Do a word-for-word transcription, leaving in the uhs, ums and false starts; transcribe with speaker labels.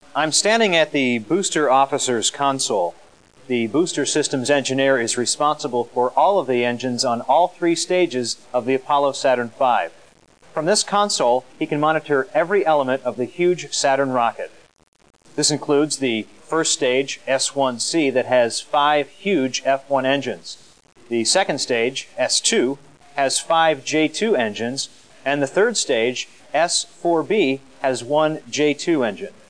Speaker 1: I'm standing at the booster officer's console. The booster systems engineer is responsible for all of the engines on all three stages of the Apollo Saturn five. From this console, he can monitor every element of the huge Saturn rocket. This includes the first stage, S one C, that has five huge F one engines. The second stage, S two, has five J two engines, and the third stage, S four B, has one J two engine.